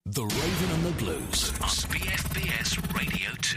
The Raven and the Blues on BFBS Radio 2.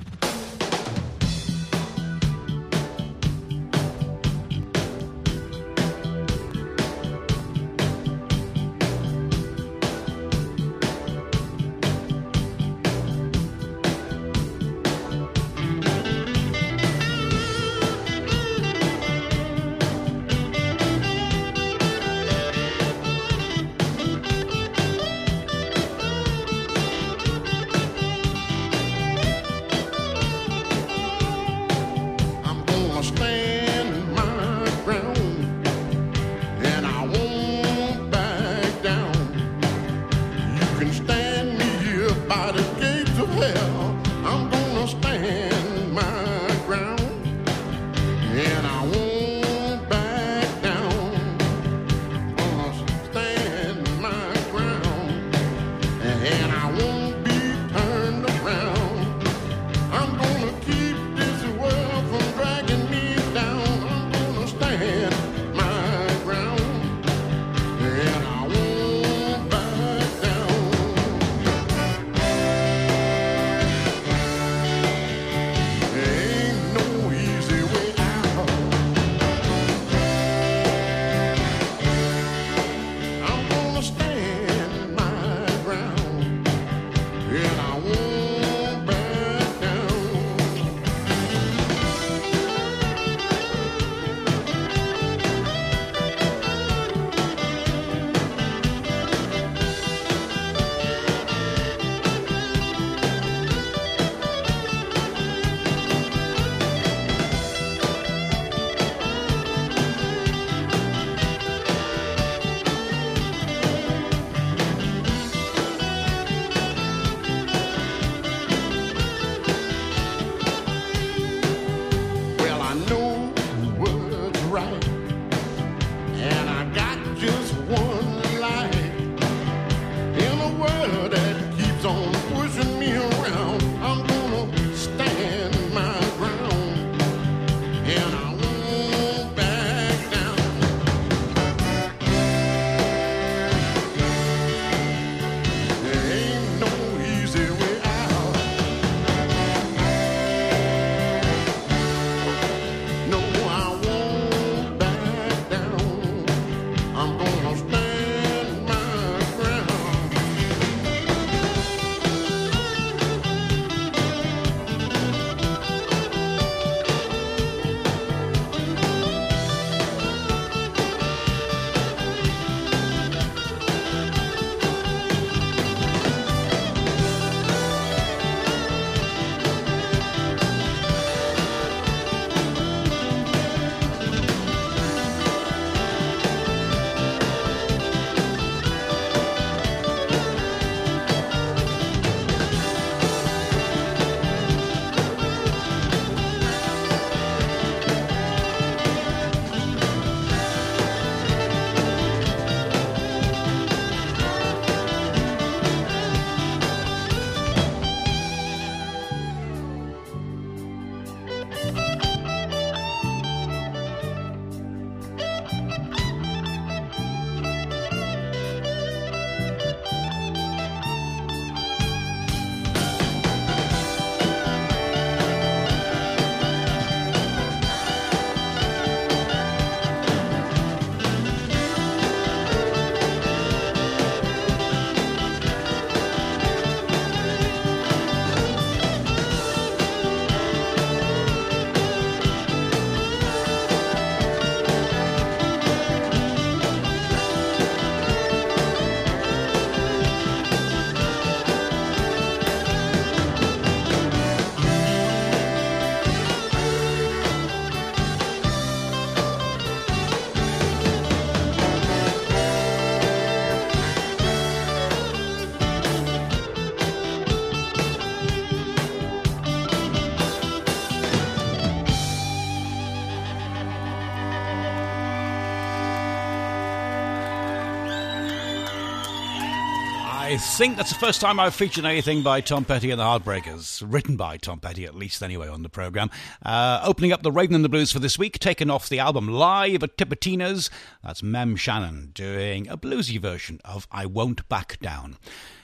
I think that's the first time I've featured anything by Tom Petty and the Heartbreakers, written by Tom Petty at least anyway on the programme. Opening up the Raven and the Blues for this week, taken off the album Live at Tipitina's, that's Mem Shannon doing a bluesy version of I Won't Back Down.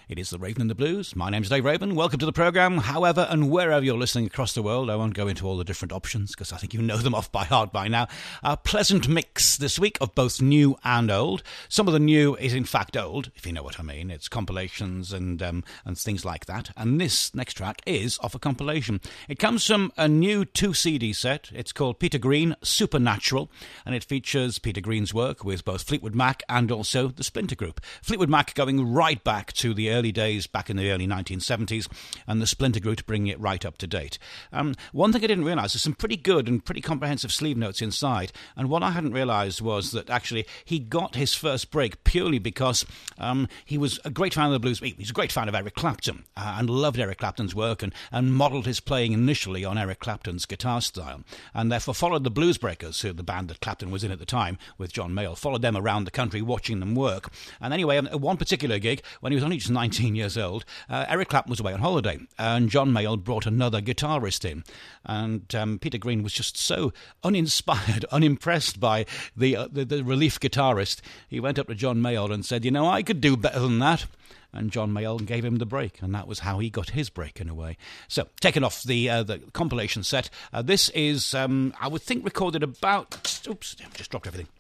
It is The Raven and the Blues. My name's Dave Raven. Welcome to the programme. However and wherever you're listening across the world, I won't go into all the different options because I think you know them off by heart by now. A pleasant mix this week of both new and old. Some of the new is in fact old, if you know what I mean. It's compilations and things like that. And this next track is off a compilation. It comes from a new 2-CD set. It's called Peter Green Supernatural, and it features Peter Green's work with both Fleetwood Mac and also the Splinter Group. Fleetwood Mac going right back to the early days, back in the early 1970s, and the Splinter Group bringing it right up to date. One thing I didn't realise, there's some pretty good and pretty comprehensive sleeve notes inside, and what I hadn't realised was that actually he got his first break purely because he was a great fan of the blues. He's a great fan of Eric Clapton and loved Eric Clapton's work and modelled his playing initially on Eric Clapton's guitar style, and therefore followed the Blues Breakers, who the band that Clapton was in at the time with John Mayall, followed them around the country watching them work. And anyway, at one particular gig, when he was only just 19 years old, Eric Clapton was away on holiday, and John Mayall brought another guitarist in. And Peter Green was just so uninspired, unimpressed by the relief guitarist, he went up to John Mayall and said, I could do better than that. And John Mayall gave him the break, and that was how he got his break in a way. So, taking off the compilation set, this is, I would think, recorded about... Oops, just dropped everything.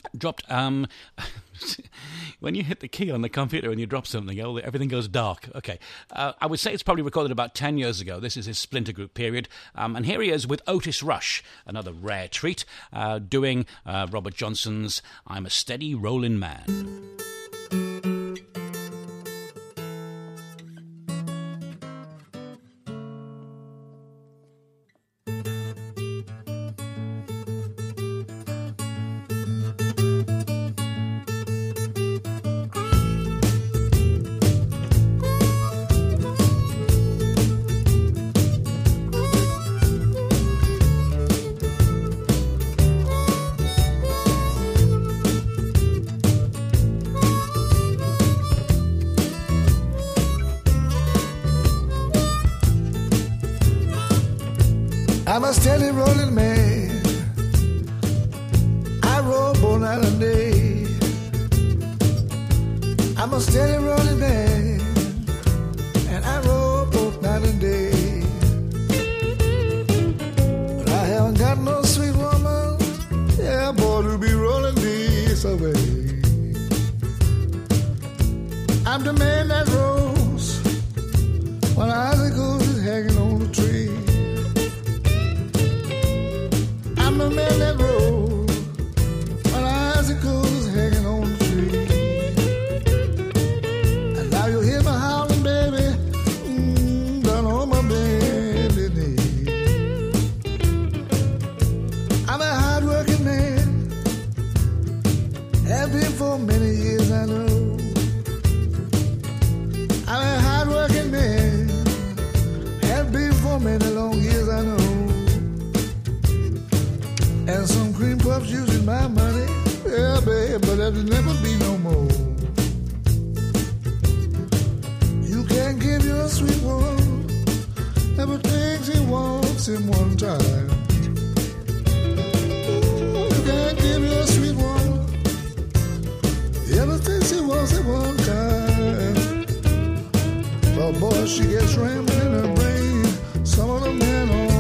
When you hit the key on the computer and you drop something, everything goes dark. Okay, I would say it's probably recorded about 10 years ago. This is his Splinter Group period, and here he is with Otis Rush, another rare treat, doing Robert Johnson's I'm a Steady Rollin' Man. I'm a steady rolling man. I roll both night and day. I'm a steady rolling man, and I roll both night and day. But I haven't got no sweet woman, yeah, boy, to be rolling this away. I'm the man that rolls when icicles is hanging on the tree. I'm the man that rolls when icicles hanging on the tree. And now you hear me howling, baby, down on my bended knee. I'm a hard-working man, have been for many years, I know. I'm a hard-working man, have been for many long years, I know. And some cream puffs using my money, yeah, babe, but that'll never be no more. You can't give your sweet one everything she wants in one time. Ooh, you can't give your sweet one everything she wants at one time. But boy, she gets rambling in her brain, some of the men on.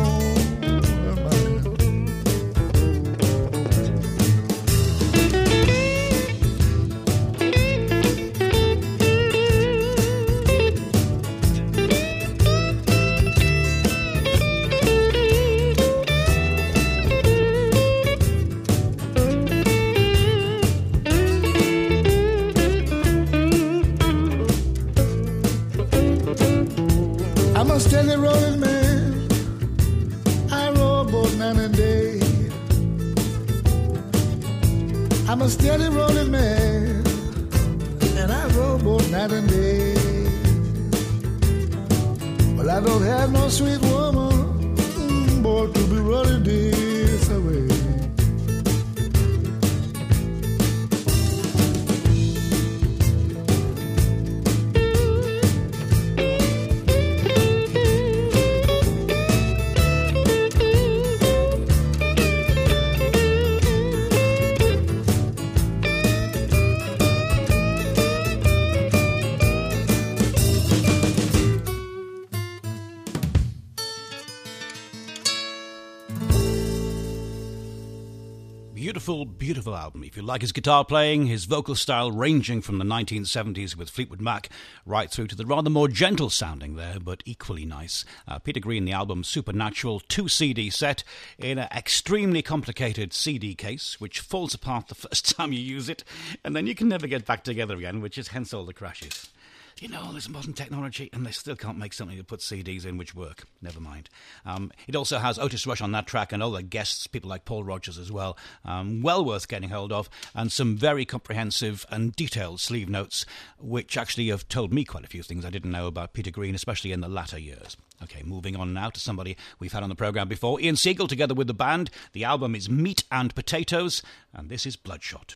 I'm a steady rolling man, I roll both night and day. I'm a steady rolling man, and I roll both night and day. Well, I don't have no sweet woman, boy, to be rolling this away. beautiful, beautiful album. If you like his guitar playing, his vocal style ranging from the 1970s with Fleetwood Mac right through to the rather more gentle sounding there, but equally nice. Peter Green, the album Supernatural, 2-CD set in an extremely complicated CD case, which falls apart the first time you use it, and then you can never get back together again, which is hence all the crashes. You know, all this modern technology, and they still can't make something to put CDs in which work. Never mind. It also has Otis Rush on that track and other guests, people like Paul Rodgers as well. Well worth getting hold of, and some very comprehensive and detailed sleeve notes, which actually have told me quite a few things I didn't know about Peter Green, especially in the latter years. Okay, moving on now to somebody we've had on the programme before. Ian Siegel, together with the band. The album is Meat and Potatoes, and this is Bloodshot.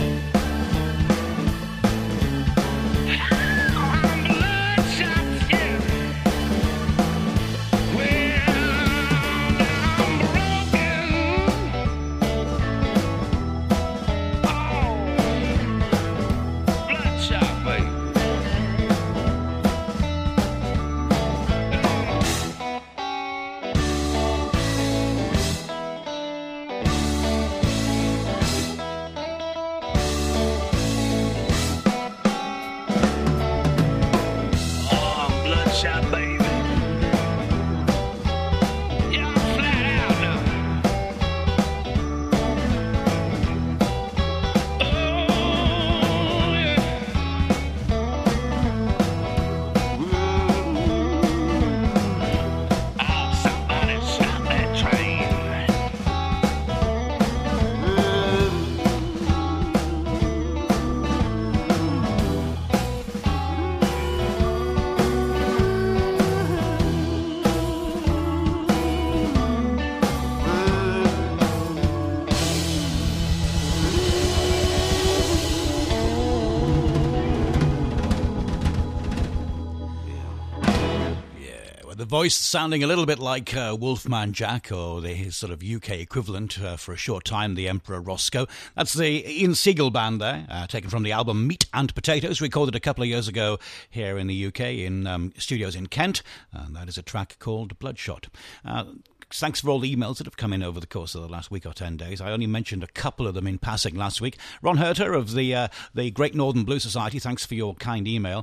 Yeah. voice sounding a little bit like Wolfman Jack, or his sort of UK equivalent for a short time, the Emperor Roscoe. That's the Ian Siegel band there, taken from the album Meat and Potatoes, recorded a couple of years ago here in the UK in studios in Kent, and that is a track called Bloodshot. Thanks for all the emails that have come in over the course of the last week or 10 days. I only mentioned a couple of them in passing last week. Ron Herter of the Great Northern Blues Society, thanks for your kind email.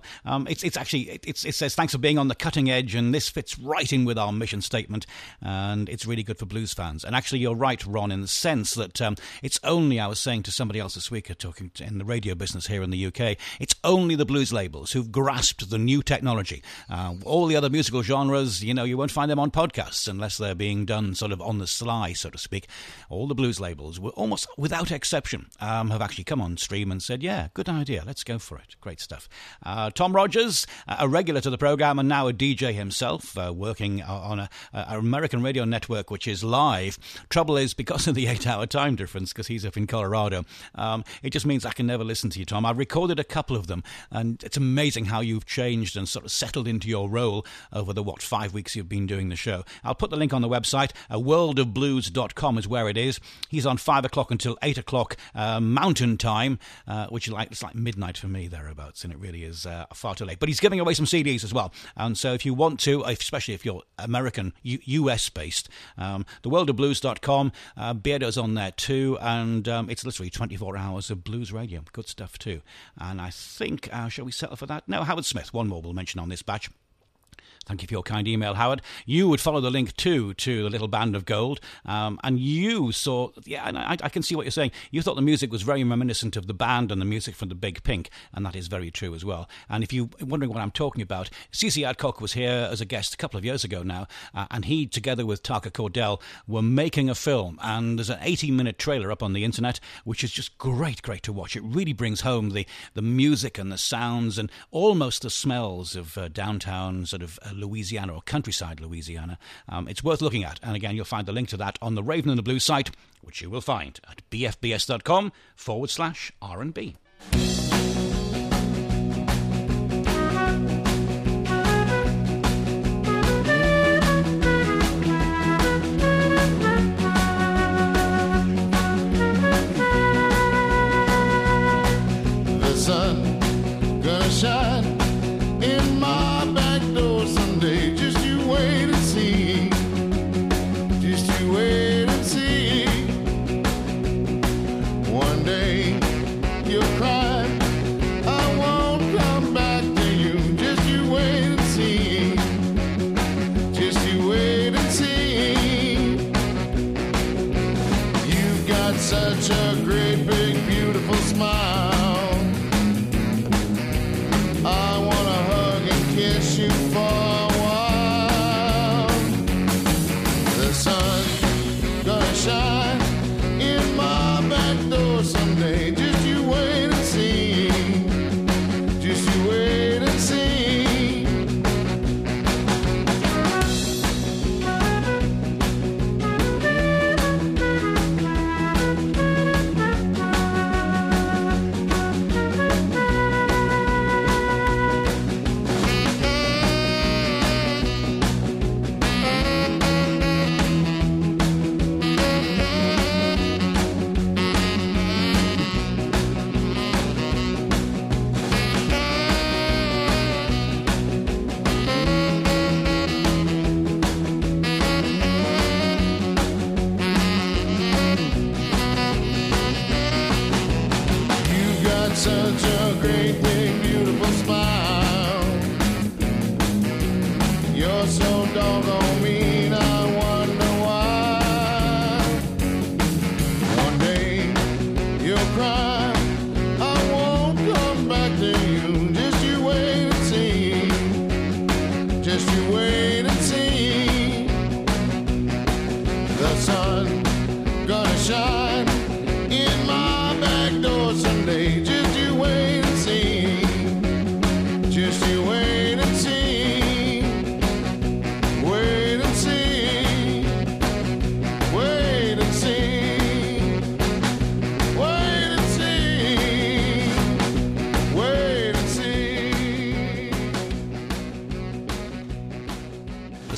It says thanks for being on the cutting edge, and this fits right in with our mission statement, and it's really good for blues fans. And actually, you're right, Ron, in the sense that it's only, I was saying to somebody else this week, talking in the radio business here in the UK, it's only the blues labels who've grasped the new technology. All the other musical genres, you won't find them on podcasts unless they're being done sort of on the sly, so to speak. All the blues labels, were almost without exception, have actually come on stream and said, yeah, good idea, let's go for it. Great stuff. Tom Rogers, a regular to the programme and now a DJ himself, working on an American radio network which is live. Trouble is, because of the 8-hour time difference, because he's up in Colorado, it just means I can never listen to you, Tom. I've recorded a couple of them, and it's amazing how you've changed and sort of settled into your role over the, 5 weeks you've been doing the show. I'll put the link on the website. worldofblues.com is where it is. He's on 5 o'clock until 8 o'clock Mountain Time, which is it's like midnight for me, thereabouts, and it really is far too late. But he's giving away some CDs as well. And so if you want to, especially if you're American, US-based, theworldofblues.com, Beardo's on there too, and it's literally 24 hours of blues radio. Good stuff too. And I think, shall we settle for that? No, Howard Smith, one more we'll mention on this batch. Thank you for your kind email, Howard. You would follow the link too to the Little Band of Gold, and you saw, and I can see what you're saying. You thought the music was very reminiscent of the band and the music from the Big Pink, and that is very true as well. And if you're wondering what I'm talking about, CC Adcock was here as a guest a couple of years ago now, and he, together with Taka Cordell, were making a film, and there's an 18-minute trailer up on the internet, which is just great to watch. It really brings home the music and the sounds and almost the smells of downtown sort of Louisiana, or countryside Louisiana. It's worth looking at, and again you'll find the link to that on the Raven and the Blues site, which you will find at bfbs.com/R&B. The sun gonna shine in my back door someday. Just you wait and see. Just you wait and see. One day you'll cry, I won't come back to you. Just you wait and see. Just you wait and see. You've got such a great, big, beautiful smile. I wanna hug and kiss you for a while. The sun's gonna shine in my back door someday. Just you wait and see. Just you wait and see. Such a great, big, beautiful smile. You're so doggone mean, I wonder why. One day you'll cry, I won't come back to you. Just you wait and see. Just you wait and see. The sun gonna shine in my back door someday. Just you wait and see.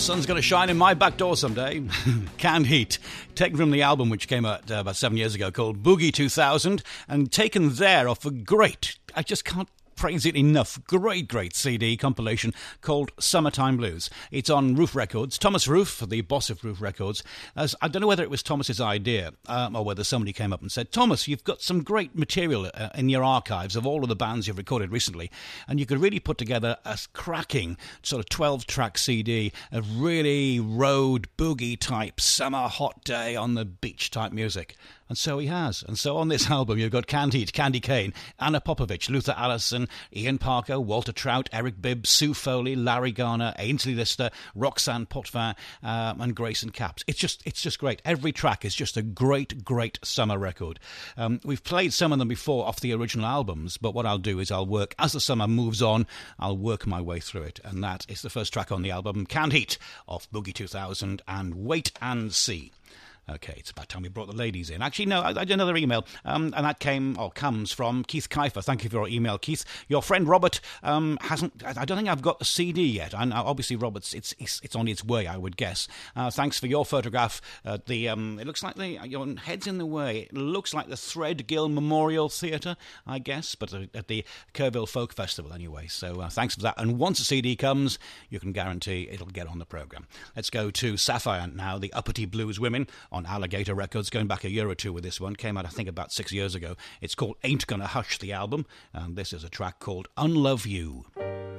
sun's going to shine in my back door someday. Canned Heat, taken from the album which came out about 7 years ago called Boogie 2000, and taken there off a great, I just can't praise it enough, great CD compilation called Summertime Blues. It's on Roof Records. Thomas Roof, the boss of Roof Records, I don't know whether it was Thomas's idea or whether somebody came up and said, Thomas, you've got some great material in your archives of all of the bands you've recorded recently, and you could really put together a cracking sort of 12-track CD of really road boogie type summer hot day on the beach type music. And so he has. And so on this album, you've got Canned Heat, Candy Kane, Anna Popovich, Luther Allison, Ian Parker, Walter Trout, Eric Bibb, Sue Foley, Larry Garner, Ainsley Lister, Roxanne Potvin, and Grayson Capps. It's just great. Every track is just a great summer record. We've played some of them before off the original albums, but what I'll do is I'll work, as the summer moves on, I'll work my way through it. And that is the first track on the album, Canned Heat, off Boogie 2000 and Wait and See. Okay, it's about time we brought the ladies in. Actually, no, I did another email, and that comes from Keith Kiefer. Thank you for your email, Keith. Your friend Robert hasn't. I don't think I've got the CD yet. And obviously, Robert's it's on its way, I would guess. Thanks for your photograph. It looks like your head's in the way. It looks like the Threadgill Memorial Theatre, I guess, but at the Kerrville Folk Festival anyway. So thanks for that. And once the CD comes, you can guarantee it'll get on the programme. Let's go to Sapphire now, the Uppity Blues Women, on Alligator Records, going back a year or two with this one. Came out, I think, about 6 years ago. It's called Ain't Gonna Hush, the album, and this is a track called Unlove You.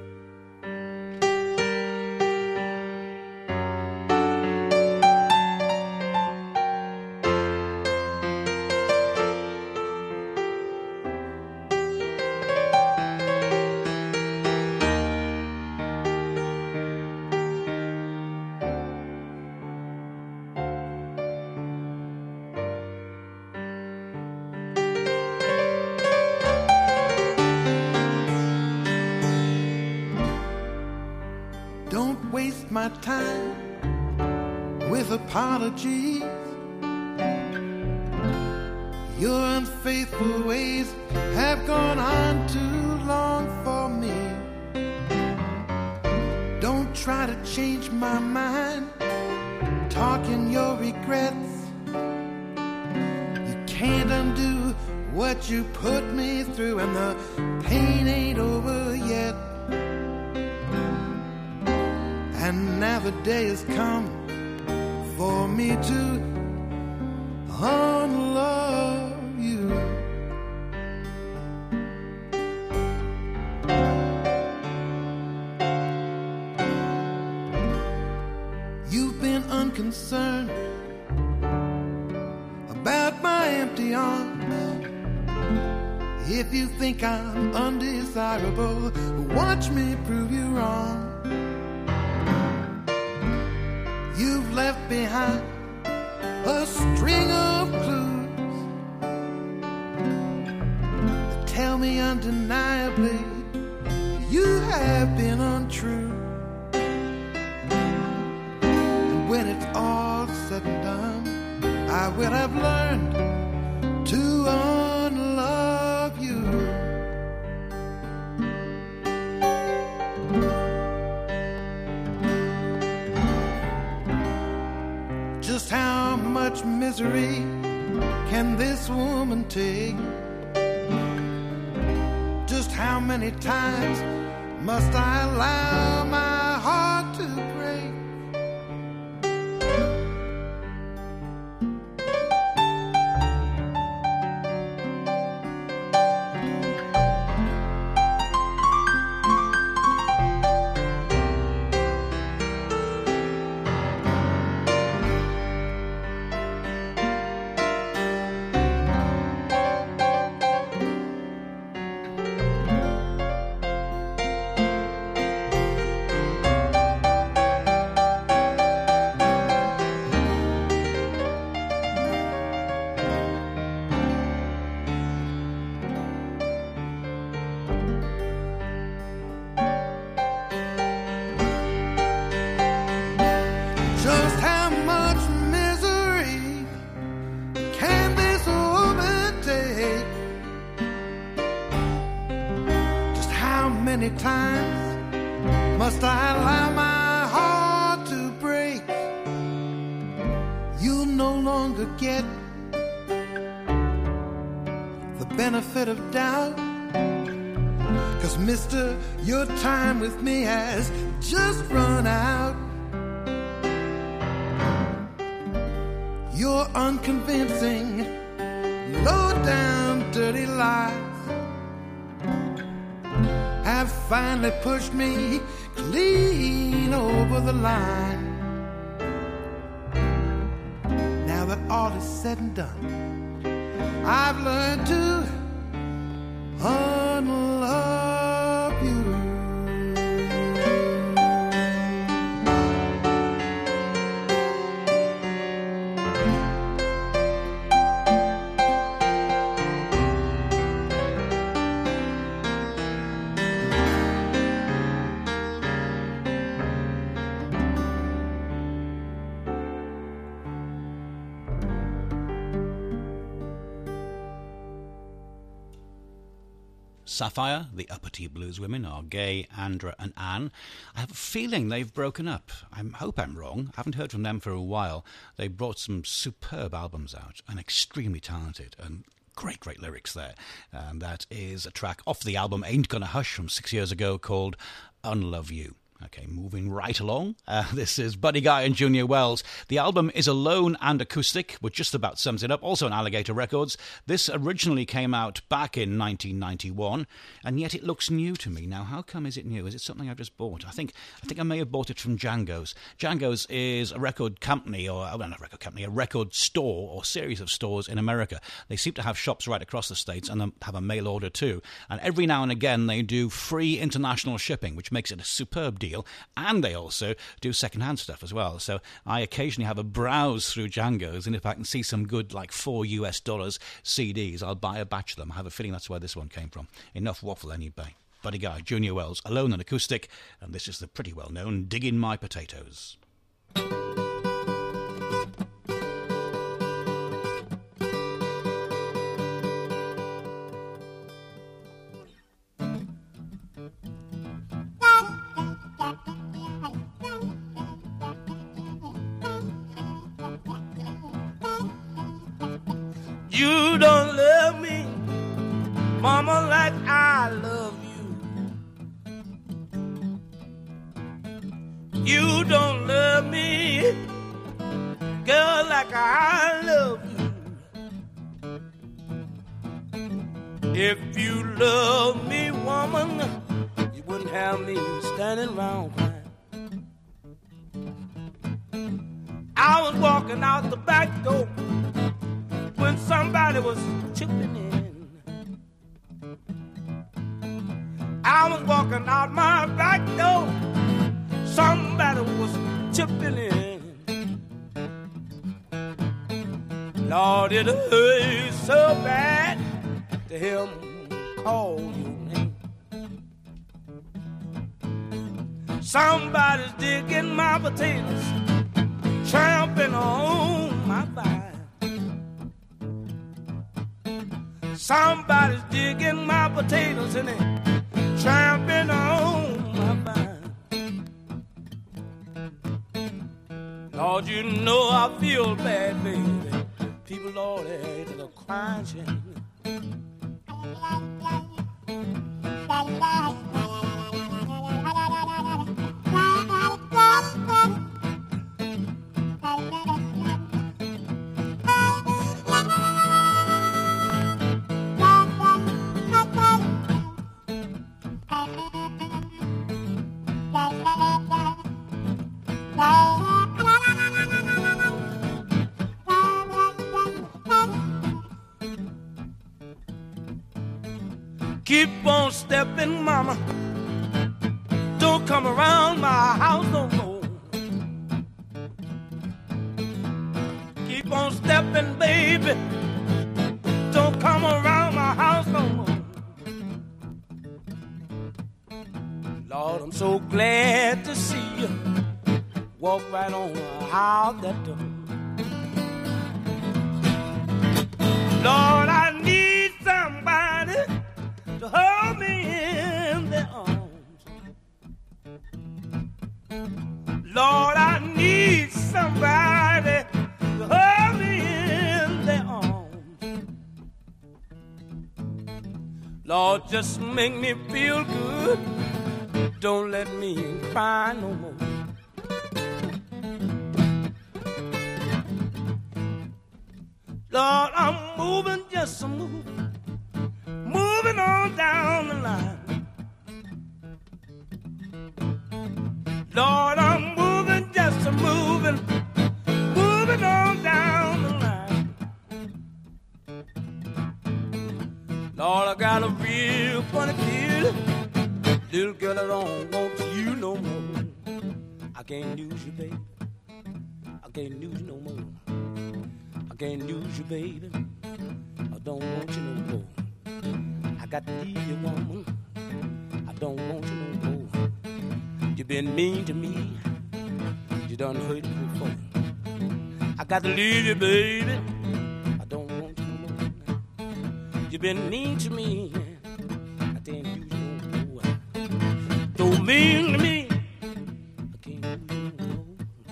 My time with apologies. Your unfaithful ways have gone on too long for me. Don't try to change my mind, talking your regrets. You can't undo what you put me through, and the pain ain't over yet. And now the day has come for me to unlove you. You've been unconcerned about my empty arms. If you think I'm undesirable, watch me prove you wrong. You've left behind a string of clues that tell me undeniably you have been untrue. And when it's all said and done, I will have learned to unlove you. Just how much misery can this woman take? Just how many times must I allow my heart to break? Many times must I allow my heart to break? longer get the benefit of doubt. 'Cause mister, your time with me has just run out. Your unconvincing, low-down, dirty lies have finally pushed me clean over the line. Now that all is said and done, I've learned to unlove you. Sapphire, the Upper T Blues women, are Gay, Andra and Anne. I have a feeling they've broken up. I hope I'm wrong. I haven't heard from them for a while. They brought some superb albums out and extremely talented and great lyrics there. And that is a track off the album Ain't Gonna Hush from 6 years ago called Unlove You. Okay, moving right along. This is Buddy Guy and Junior Wells. The album is alone and acoustic, which just about sums it up. Also on Alligator Records. This originally came out back in 1991, and yet it looks new to me. Now, how come is it new? Is it something I've just bought? I think I may have bought it from Django's. Django's is a record company, or well, not a record company, a record store or series of stores in America. They seem to have shops right across the states and have a mail order too. And every now and again they do free international shipping, which makes it a superb deal. And they also do second-hand stuff as well. So I occasionally have a browse through Django's, and if I can see some good, like $4 CDs, I'll buy a batch of them. I have a feeling that's where this one came from. Enough waffle anyway. Buddy Guy, Junior Wells, alone and acoustic, and this is the pretty well-known Diggin' My Potatoes. You don't love me, mama, like I love you. You don't love me, girl, like I love you. If you love me, woman, you wouldn't have me standing around crying. I was walking out the back door when somebody was chipping in. I was walking out my back door, somebody was chipping in. Lord, it hurt so bad to hear him call your name. Somebody's digging my potatoes, tramping on my vine. Somebody's digging my potatoes and they tramping on my vine. Lord, you know I feel bad, baby. People, Lord, they're crying, shame. Keep on stepping, mama. Don't come around my house no more. Keep on stepping, baby. Don't come around my house no more. Lord, I'm so glad to see you walk right on out that door. Lord, I need somebody to hold me in their arms. Lord, I need somebody to hold me just make me feel good. Don't let me cry no more. Lord, I'm moving, just a moving on down the line. Lord, I'm moving, just a moving on down the line. Lord, I got a real funny feeling, little girl, I don't want you no more. I can't lose you, baby. I can't lose you no more. I can't lose you, baby. I don't want you no more. I got to leave you, woman. I don't want you no more. You've been mean to me. You done hurt me before. I got to leave you, baby. I don't want you no more. You've been mean to me. I can't lose you no more. Don't mean to me. I can't lose you no more.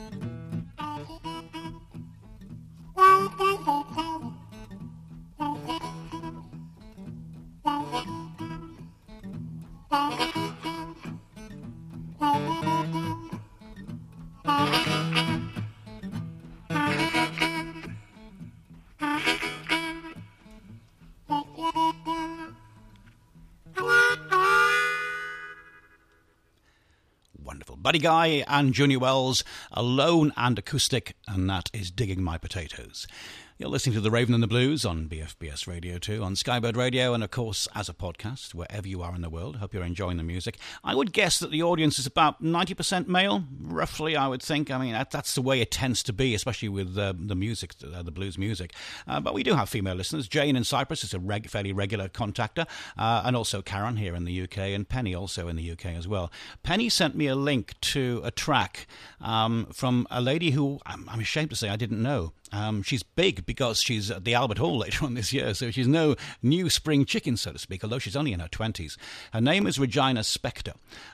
Wonderful. Buddy Guy and Junior Wells, alone and acoustic, and that is Digging My Potatoes. You're listening to The Raven and the Blues on BFBS Radio 2, on Skybird Radio, and of course as a podcast, wherever you are in the world. I hope you're enjoying the music. I would guess that the audience is about 90% male, roughly, I would think. I mean, that's the way it tends to be, especially with the music, the blues music. But we do have female listeners. Jane in Cyprus is a fairly regular contactor, and also Karen here in the UK, and Penny also in the UK as well. Penny sent me a link to a track from a lady who I'm ashamed to say I didn't know. She's big because she's at the Albert Hall later on this year, so she's no new spring chicken, so to speak, although she's only in her 20s. Her name is Regina Spektor,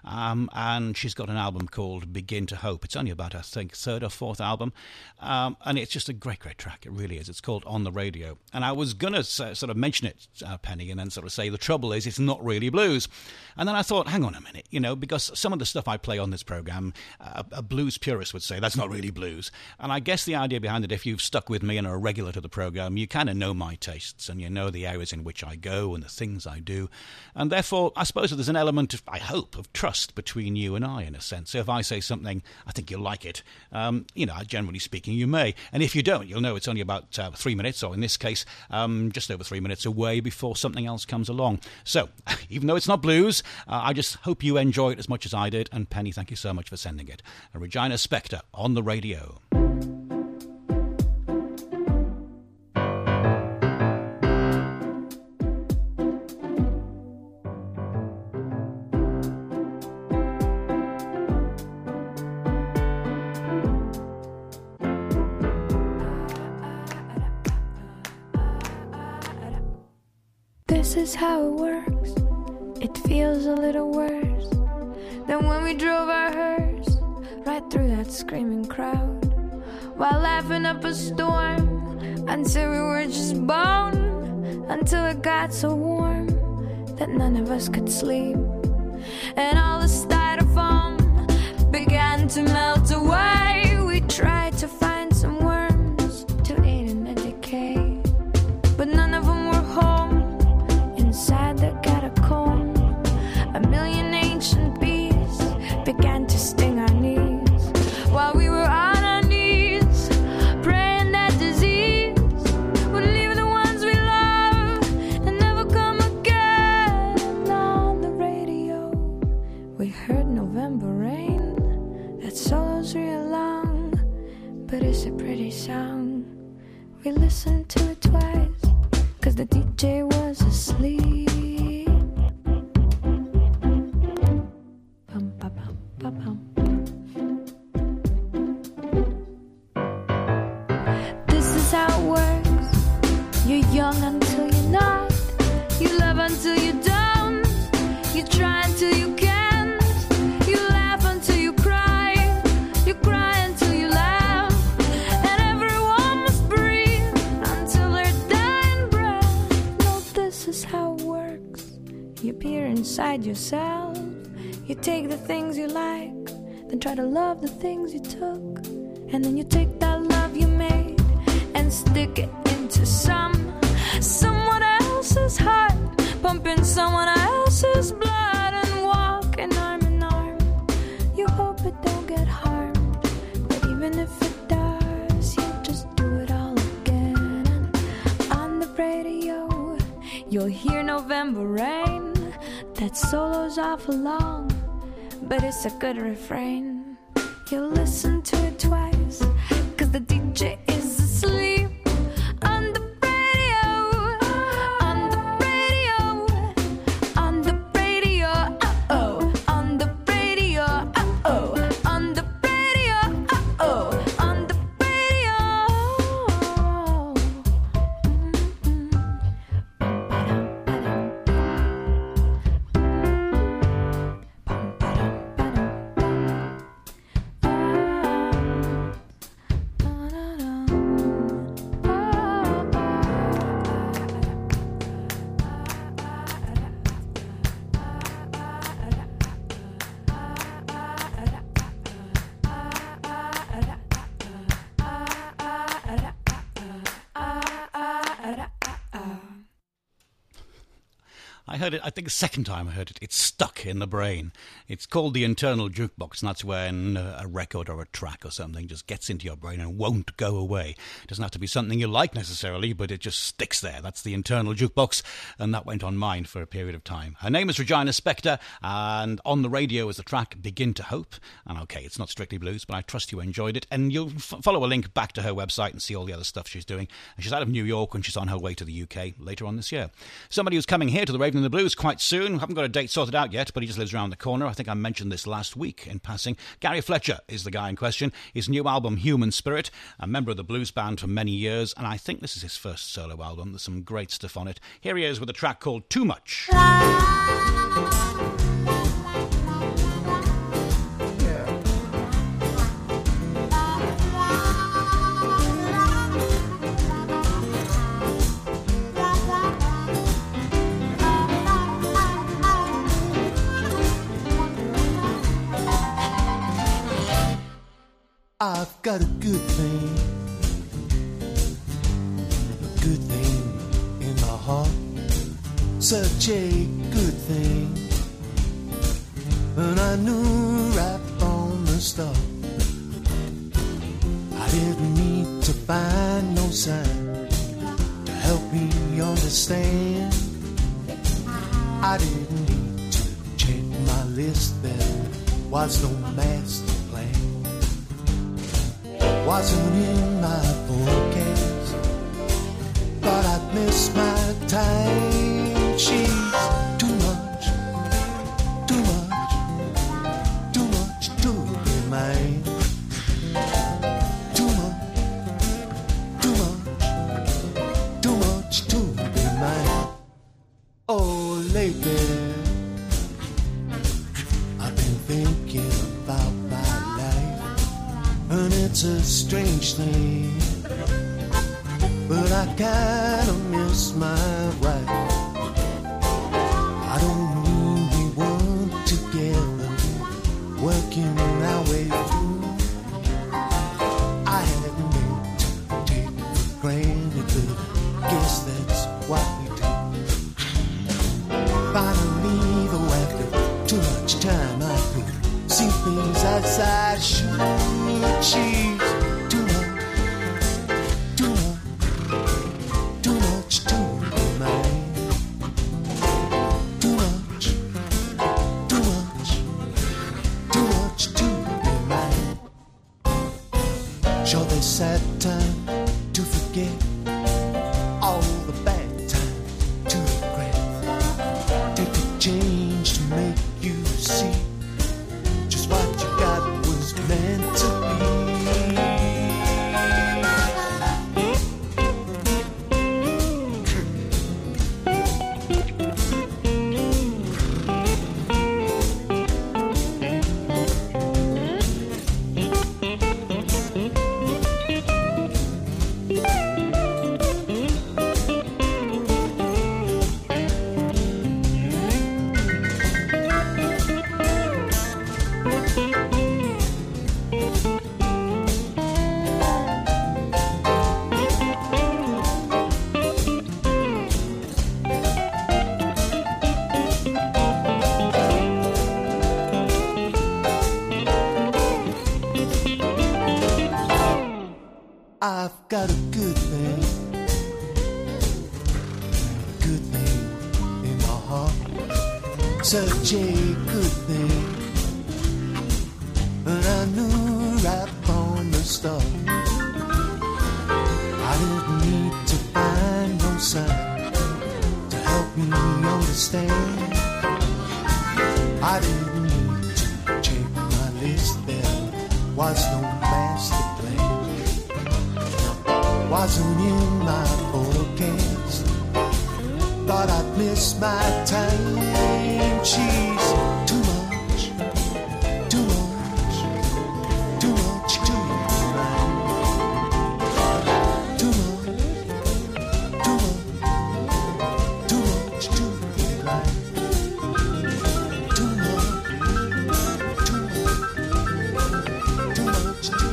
and she's got an album called Begin to Hope. It's only about, I think, third or fourth album, and it's just a great, great track. It really is. It's called On the Radio. And I was going to sort of mention it, Penny, and then sort of say the trouble is it's not really blues. And then I thought, hang on a minute, because some of the stuff I play on this program, a blues purist would say that's not really blues. And I guess the idea behind it, if you've stuck with me and are a regular to the program, you kind of know my tastes and you know the areas in which I go and the things I do. And therefore, I suppose there's an element, I hope, of trust between you and I, in a sense. So if I say something, I think you'll like it. Generally speaking, you may. And if you don't, you'll know it's only about 3 minutes, or in this case, just over 3 minutes away before something else comes along. So, even though it's not blues, I just hope you enjoy it as much as I did. And Penny, thank you so much for sending it. Regina Spektor, On the Radio. This is how it works. It feels a little worse than when we drove our hearse right through that screaming crowd, while laughing up a storm until we were just bone, until it got so warm that none of us could sleep, and all the styrofoam began to melt away. We tried to find some worms to eat in the decay, but none of them were home. Inside the catacomb, a million ancient bees began to sting our knees, while we were on our knees, praying that disease would leave the ones we love and never come again. On the radio, we heard November rain. That solo's real long, but it's a pretty song. We listened to it twice, 'cause the DJ was asleep. Bum, ba, bum, ba, bum. This is how it works. You're young until you're not. You love until you don't. You try until you can't. You laugh until you cry. You cry until you laugh. And everyone must breathe until they're dying breath. No, this is how it works. You inside yourself. You take the things you like, then try to love the things you took. And then you take that love you made and stick it into someone else's heart, pumping someone else's blood, and walking arm in arm. You hope it don't get harmed, but even if it does, you just do it all again. And on the radio, you'll hear November Rain. That solo's awful long, but it's a good refrain. You'll listen to it twice, 'cause the DJ is asleep. On the radio, on the radio, on the radio, uh-oh. On the radio, uh-oh. On the radio, uh-oh. On the radio. I heard it, I think the second time I heard it, it's stuck in the brain. It's called the internal jukebox, and that's when a record or a track or something just gets into your brain and won't go away. It doesn't have to be something you like necessarily, but it just sticks there. That's the internal jukebox, and that went on mine for a period of time. Her name is Regina Spektor, and on the radio is the track Begin to Hope. And okay, it's not strictly blues, but I trust you enjoyed it, and you'll follow a link back to her website and see all the other stuff she's doing. And she's out of New York, and she's on her way to the UK later on this year. Somebody who's coming here to the Raven and the Blues quite soon. Haven't got a date sorted out yet, but he just lives around the corner. I think I mentioned this last week in passing. Gary Fletcher is the guy in question. His new album, Human Spirit, a member of the blues band for many years, and I think this is his first solo album. There's some great stuff on it. Here he is with a track called Too Much. I've got a good thing in my heart, such a good thing, and I knew right from the start, I didn't need to find no sign to help me understand, I didn't need to check my list, there was no master plan. Wasn't in my forecast, thought I'd miss my time. She's too much, too much, too much to be mine. Too much, too much, too much to be mine. Oh, lately I've been thinking about my life, and it's a strange thing, but I kinda miss my wife. I don't mean we weren't together, working our way through. I hadn't meant to take for granted, but guess that's what we do. Finally, though, after too much time, I could see things as I should. She's too much, too much, too much to be mine. Too much, too much, too much to be mine. Sure, they said time to forget all the bad times to regret. Take a change to make you see just what you got was meant to be. got a good thing in my heart. Such a good thing, but I knew right from the start I didn't need to find no sign to help me understand. I didn't need to check my list, there was no master plan. Wasn't in my forecast, thought I'd miss my time. She's too much, too much, too much to mind. Too much, too much, too much to mind. Too much, too much, too much to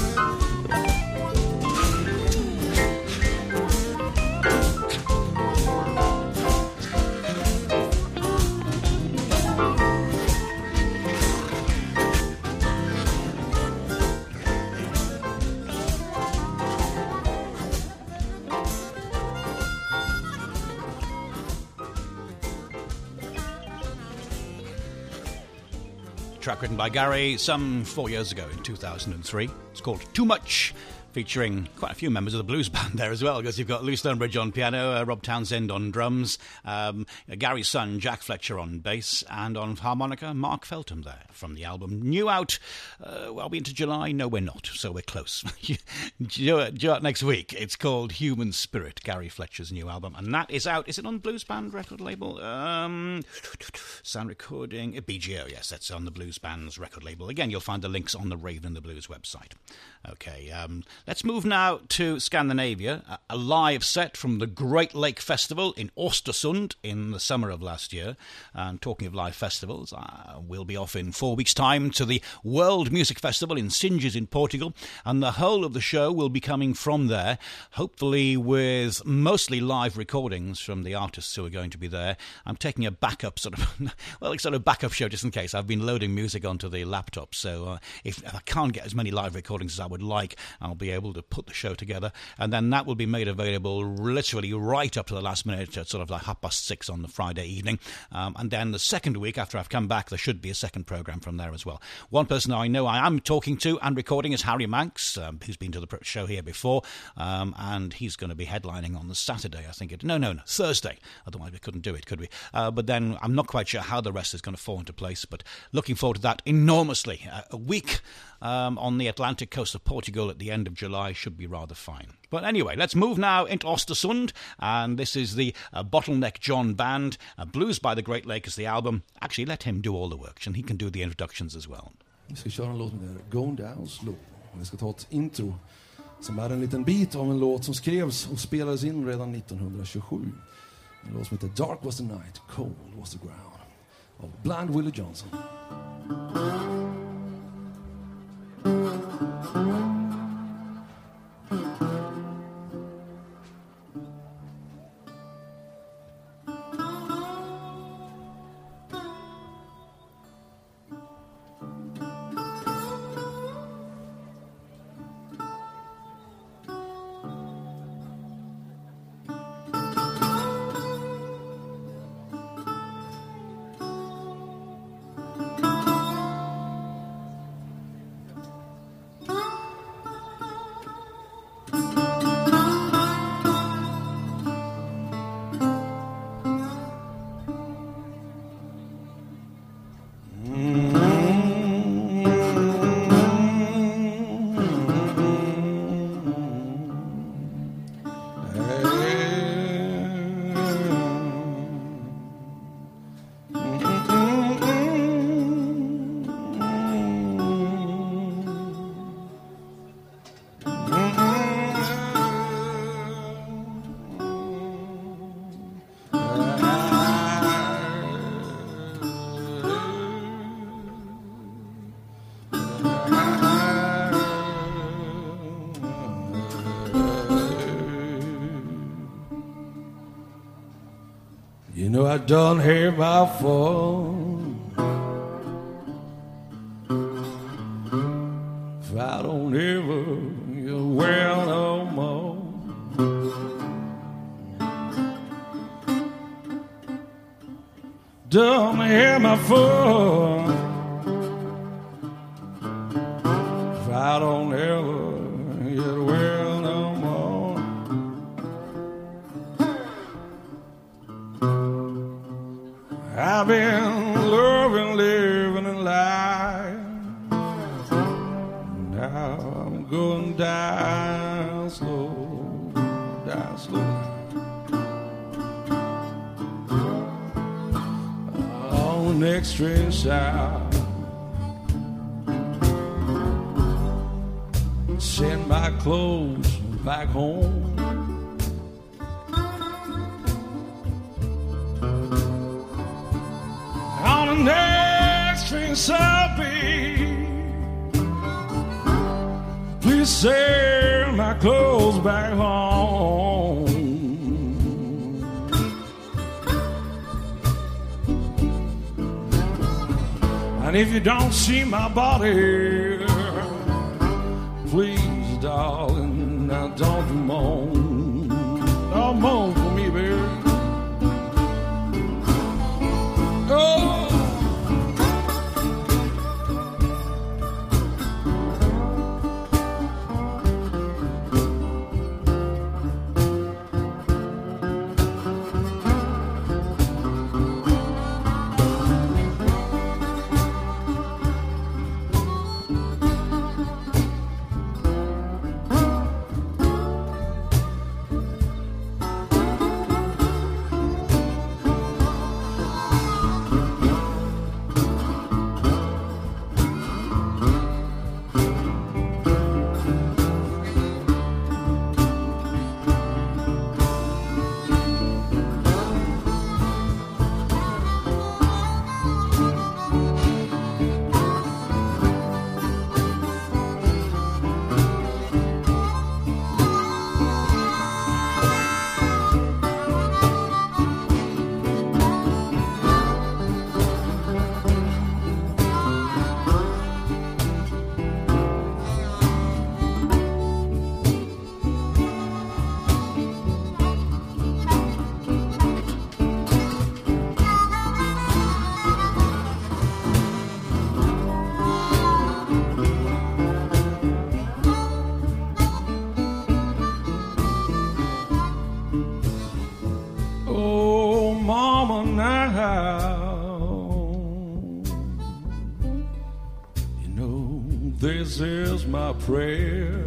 track written by Gary some 4 years ago in 2003. It's called Too Much, featuring quite a few members of the blues band there as well, because you've got Lou Stonebridge on piano, Rob Townsend on drums, Gary's son Jack Fletcher on bass, and on harmonica Mark Feltham there from the album New Out. Are we into July? No, we're not, so we're close. Due out next week. It's called Human Spirit, Gary Fletcher's new album, and that is out. Is it on Blues Band record label? Sound recording, BGO, yes, that's on the Blues Band's record label. Again, you'll find the links on the Raven and the Blues website. Okay, let's move now to Scandinavia, a live set from the Great Lake Festival in Östersund in the summer of last year. And talking of live festivals, we'll be off in 4 weeks' time to the World Music Festival in Sitges in Portugal, and the whole of the show will be coming from there, hopefully with mostly live recordings from the artists who are going to be there. I'm taking a backup sort of backup show just in case. I've been loading music onto the laptop, so if I can't get as many live recordings as I would like, I'll be able to put the show together, and then that will be made available literally right up to the last minute at sort of like 6:30 on the Friday evening, and then the second week after I've come back there should be a second programme from there as well. One person I know I am talking to and recording is Harry Manx, who's been to the show here before, and he's going to be headlining on the Saturday, I think. No, Thursday, otherwise we couldn't do it, could we? But then I'm not quite sure how the rest is going to fall into place, but looking forward to that enormously. A week on the Atlantic coast of Portugal at the end of July should be rather fine. But anyway, let's move now into Östersund, and this is the Bottleneck John Band. Blues by the Great Lake is the album. Actually, let him do all the work, and he can do the introductions as well. Vi ska köra en låt med det, Going Down Slow. Vi ska ta ett intro som är en liten bit av en låt som skrevs och spelades in redan 1927. En låt som heter Dark Was the Night, Cold Was the Ground av Blind Willie Johnson. You know I done hear my fall. If I don't ever get well no more. done had my fun. If I don't ever get well no more, I've been loving, living and lying. Now I'm going down slow, down slow. On the next train south, send my clothes back home. On the next train south, please send my clothes back home. And if you don't see my body, please, darling, now don't you moan. Don't moan for me, baby. Oh. This is my prayer.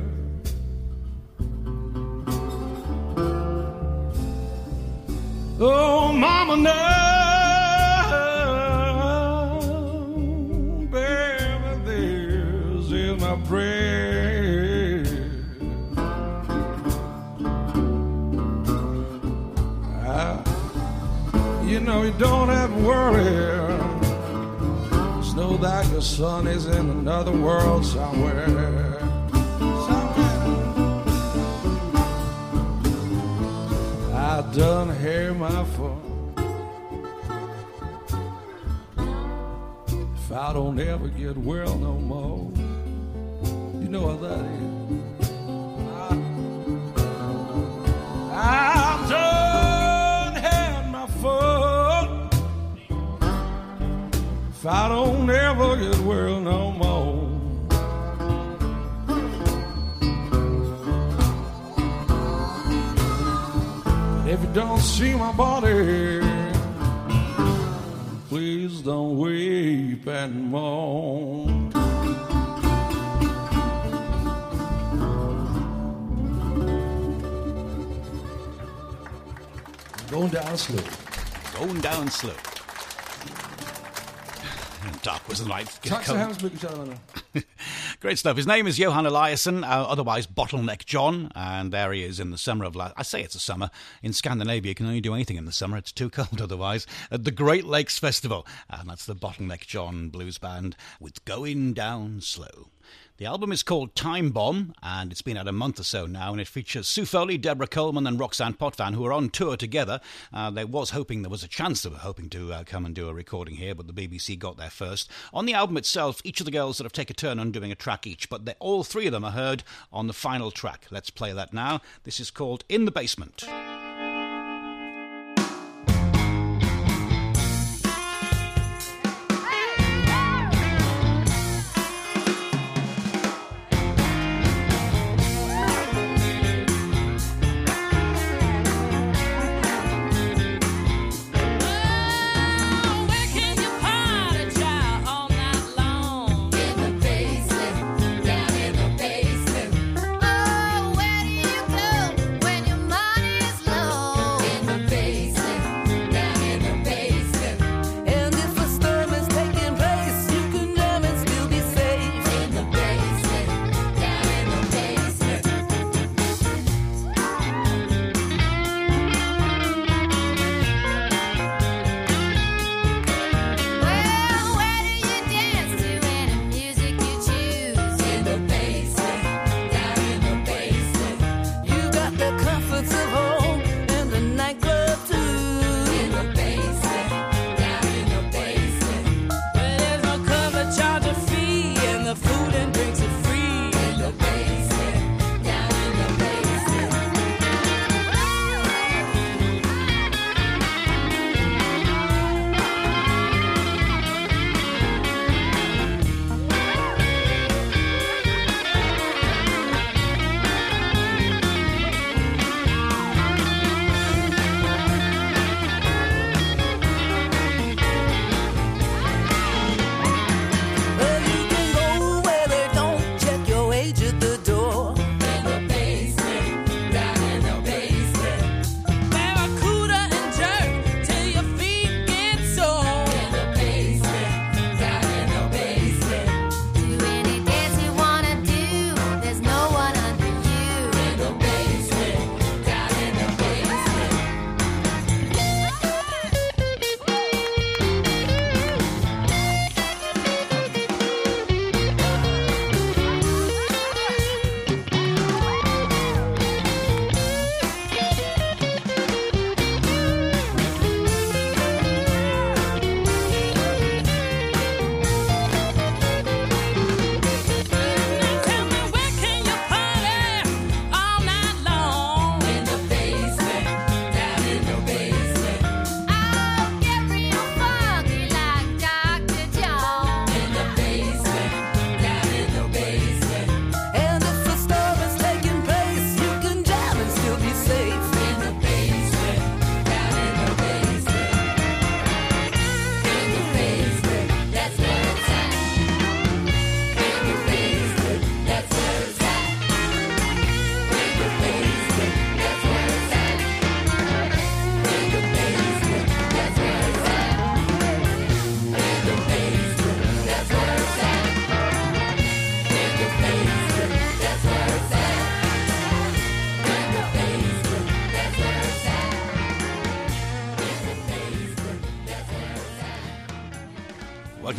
Oh, mama, now, baby, this is my prayer. You know, you don't have to worry. Know that your son is in another world somewhere. I done had my fun. If I don't ever get well no more, you know what that is. I've done had my fun. If I don't ever get well no more, if you don't see my body, please don't weep and moan. Going down slow. Going down slow. Dark was the night. Tack så hemskt mycket, kära vänner. Great stuff. His name is Johan Eliasson, otherwise Bottleneck John, and there he is in the summer of I say it's a summer. In Scandinavia, you can only do anything in the summer. It's too cold otherwise. At the Great Lakes Festival. And that's the Bottleneck John Blues Band with Going Down Slow. The album is called Time Bomb, and it's been out a month or so now, and it features Sue Foley, Deborah Coleman and Roxanne Potvin, who are on tour together. There was a chance they were hoping to come and do a recording here, but the BBC got there first. On the album itself, each of the girls sort of take a turn on doing a track each, but all three of them are heard on the final track. Let's play that now. This is called In the Basement.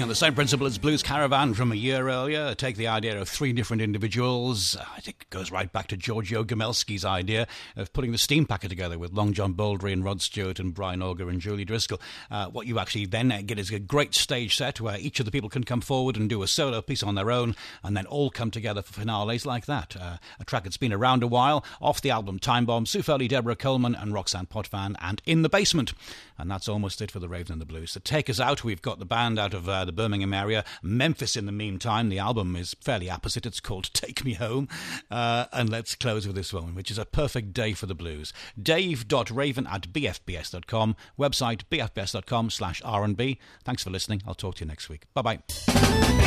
working on the same principle as Blues Caravan from a year earlier. Take the idea of three different individuals. I think it goes right back to Giorgio Gamelski's idea of putting the steam packet together with Long John Baldry and Rod Stewart and Brian Auger and Julie Driscoll. What you actually then get is a great stage set where each of the people can come forward and do a solo piece on their own and then all come together for finales like that. A track that's been around a while, off the album Time Bomb, Sue Foley, Deborah Coleman and Roxanne Potvin, and In the Basement. And that's almost it for the Raven and the Blues. To take us out, we've got the band out of the Birmingham area, Memphis in the meantime. The album is fairly apposite. It's called Take Me Home. And let's close with this one, which is a perfect day for the blues. Dave.raven@bfbs.com, website bfbs.com/R&B. Thanks for listening. I'll talk to you next week. Bye-bye.